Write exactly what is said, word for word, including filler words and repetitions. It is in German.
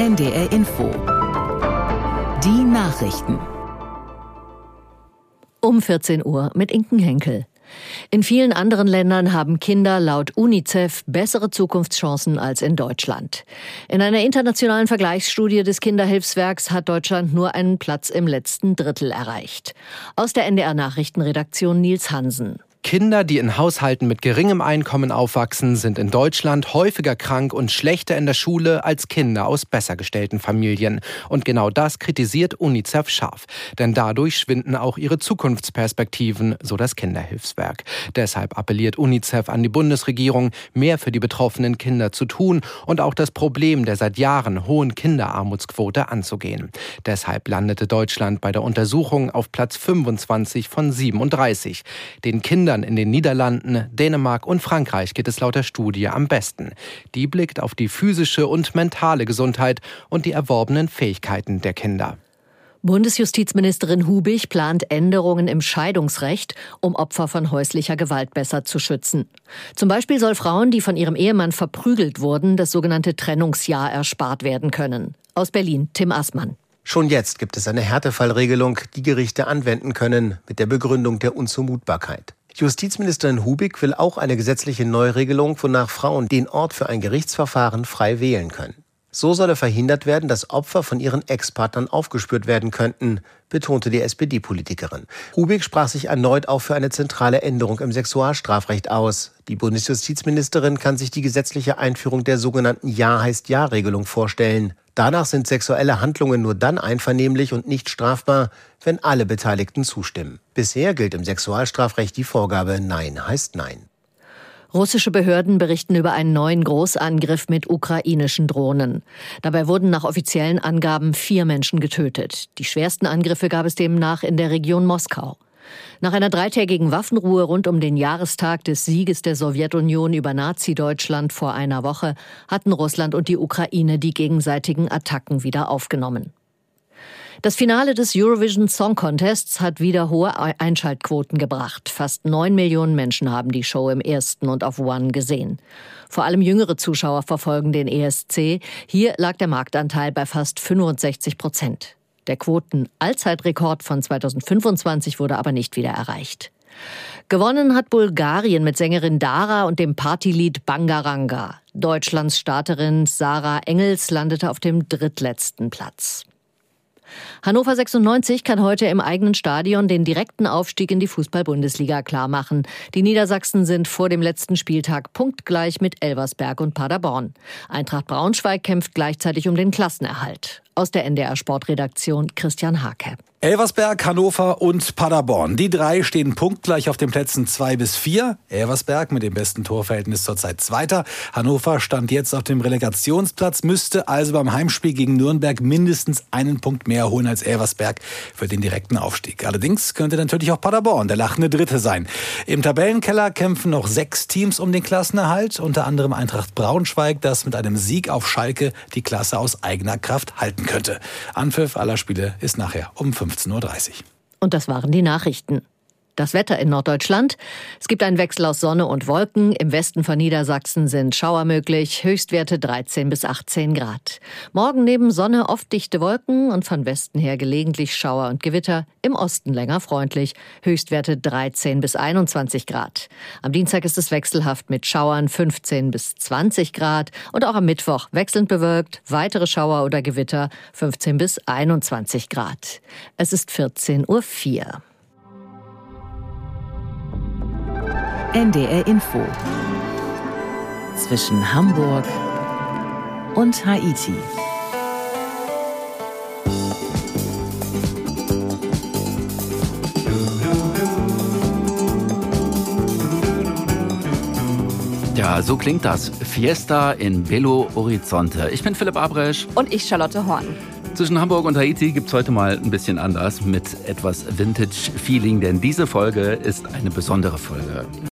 N D R Info. Die Nachrichten. Um vierzehn Uhr mit Inken Henkel. In vielen anderen Ländern haben Kinder laut UNICEF bessere Zukunftschancen als in Deutschland. In einer internationalen Vergleichsstudie des Kinderhilfswerks hat Deutschland nur einen Platz im letzten Drittel erreicht. Aus der N D R-Nachrichtenredaktion Nils Hansen. Kinder, die in Haushalten mit geringem Einkommen aufwachsen, sind in Deutschland häufiger krank und schlechter in der Schule als Kinder aus besser gestellten Familien. Und genau das kritisiert UNICEF scharf. Denn dadurch schwinden auch ihre Zukunftsperspektiven, so das Kinderhilfswerk. Deshalb appelliert UNICEF an die Bundesregierung, mehr für die betroffenen Kinder zu tun und auch das Problem der seit Jahren hohen Kinderarmutsquote anzugehen. Deshalb landete Deutschland bei der Untersuchung auf Platz fünfundzwanzig von siebenunddreißig. Den Kindern in den Niederlanden, Dänemark und Frankreich geht es laut der Studie am besten. Die blickt auf die physische und mentale Gesundheit und die erworbenen Fähigkeiten der Kinder. Bundesjustizministerin Hubig plant Änderungen im Scheidungsrecht, um Opfer von häuslicher Gewalt besser zu schützen. Zum Beispiel soll Frauen, die von ihrem Ehemann verprügelt wurden, das sogenannte Trennungsjahr erspart werden können. Aus Berlin, Tim Assmann. Schon jetzt gibt es eine Härtefallregelung, die Gerichte anwenden können, mit der Begründung der Unzumutbarkeit. Justizministerin Hubig will auch eine gesetzliche Neuregelung, wonach Frauen den Ort für ein Gerichtsverfahren frei wählen können. So solle verhindert werden, dass Opfer von ihren Ex-Partnern aufgespürt werden könnten, betonte die S P D-Politikerin. Hubig sprach sich erneut auch für eine zentrale Änderung im Sexualstrafrecht aus. Die Bundesjustizministerin kann sich die gesetzliche Einführung der sogenannten Ja heißt Ja-Regelung vorstellen. Danach sind sexuelle Handlungen nur dann einvernehmlich und nicht strafbar, wenn alle Beteiligten zustimmen. Bisher gilt im Sexualstrafrecht die Vorgabe Nein heißt Nein. Russische Behörden berichten über einen neuen Großangriff mit ukrainischen Drohnen. Dabei wurden nach offiziellen Angaben vier Menschen getötet. Die schwersten Angriffe gab es demnach in der Region Moskau. Nach einer dreitägigen Waffenruhe rund um den Jahrestag des Sieges der Sowjetunion über Nazi-Deutschland vor einer Woche hatten Russland und die Ukraine die gegenseitigen Attacken wieder aufgenommen. Das Finale des Eurovision Song Contests hat wieder hohe Einschaltquoten gebracht. Fast neun Millionen Menschen haben die Show im ersten und auf One gesehen. Vor allem jüngere Zuschauer verfolgen den E S C. Hier lag der Marktanteil bei fast fünfundsechzig Prozent. Der Quoten-Allzeitrekord von zweitausendfünfundzwanzig wurde aber nicht wieder erreicht. Gewonnen hat Bulgarien mit Sängerin Dara und dem Partylied Bangaranga. Deutschlands Starterin Sarah Engels landete auf dem drittletzten Platz. Hannover sechsundneunzig kann heute im eigenen Stadion den direkten Aufstieg in die Fußball-Bundesliga klarmachen. Die Niedersachsen sind vor dem letzten Spieltag punktgleich mit Elversberg und Paderborn. Eintracht Braunschweig kämpft gleichzeitig um den Klassenerhalt. Aus der N D R-Sportredaktion Christian Hake. Elversberg, Hannover und Paderborn. Die drei stehen punktgleich auf den Plätzen zwei bis vier. Elversberg mit dem besten Torverhältnis zurzeit Zweiter. Hannover stand jetzt auf dem Relegationsplatz, müsste also beim Heimspiel gegen Nürnberg mindestens einen Punkt mehr holen als Elversberg für den direkten Aufstieg. Allerdings könnte natürlich auch Paderborn der lachende Dritte sein. Im Tabellenkeller kämpfen noch sechs Teams um den Klassenerhalt, unter anderem Eintracht Braunschweig, das mit einem Sieg auf Schalke die Klasse aus eigener Kraft halten könnte. Anpfiff aller Spiele ist nachher um fünfzehn Uhr dreißig. Und das waren die Nachrichten. Das Wetter in Norddeutschland. Es gibt einen Wechsel aus Sonne und Wolken. Im Westen von Niedersachsen sind Schauer möglich. Höchstwerte dreizehn bis achtzehn Grad. Morgen neben Sonne oft dichte Wolken und von Westen her gelegentlich Schauer und Gewitter. Im Osten länger freundlich. Höchstwerte dreizehn bis einundzwanzig Grad. Am Dienstag ist es wechselhaft mit Schauern fünfzehn bis zwanzig Grad. Und auch am Mittwoch wechselnd bewölkt. Weitere Schauer oder Gewitter fünfzehn bis einundzwanzig Grad. Es ist vierzehn Uhr vier. N D R Info. Zwischen Hamburg und Haiti. Ja, so klingt das. Fiesta in Belo Horizonte. Ich bin Philipp Abresch. Und ich Charlotte Horn. Zwischen Hamburg und Haiti gibt's heute mal ein bisschen anders mit etwas Vintage-Feeling, denn diese Folge ist eine besondere Folge.